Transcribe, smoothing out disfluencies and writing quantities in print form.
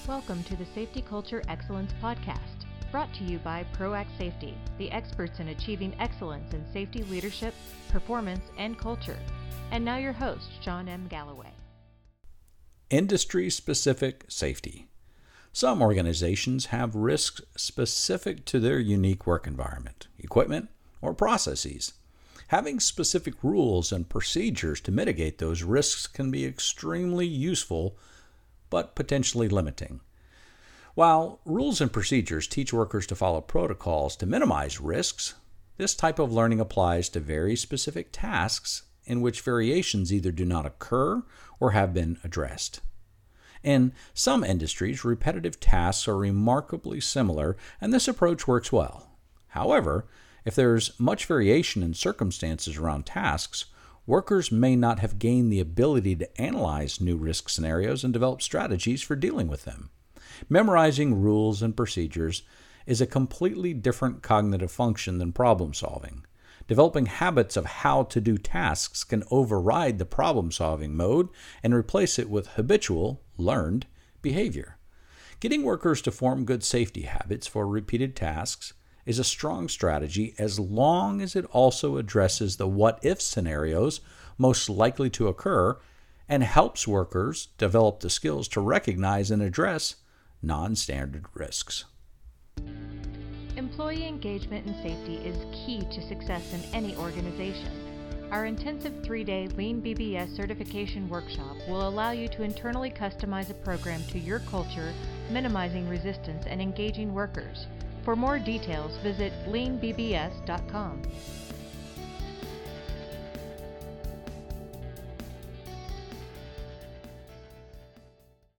Welcome to the Safety Culture Excellence Podcast, brought to you by ProAct Safety, the experts in achieving excellence in safety leadership, performance, and culture. And now your host, John M. Galloway. Industry-specific safety. Some organizations have risks specific to their unique work environment, equipment, or processes. Having specific rules and procedures to mitigate those risks can be extremely useful, but potentially limiting. While rules and procedures teach workers to follow protocols to minimize risks, this type of learning applies to very specific tasks in which variations either do not occur or have been addressed. In some industries, repetitive tasks are remarkably similar, and this approach works well. However, if there's much variation in circumstances around tasks, workers may not have gained the ability to analyze new risk scenarios and develop strategies for dealing with them. Memorizing rules and procedures is a completely different cognitive function than problem solving. Developing habits of how to do tasks can override the problem-solving mode and replace it with habitual, learned behavior. Getting workers to form good safety habits for repeated tasks is a strong strategy as long as it also addresses the what-if scenarios most likely to occur and helps workers develop the skills to recognize and address non-standard risks. Employee engagement and safety is key to success in any organization. Our intensive 3-day Lean BBS certification workshop will allow you to internally customize a program to your culture, minimizing resistance and engaging workers. For more details, visit leanbbs.com.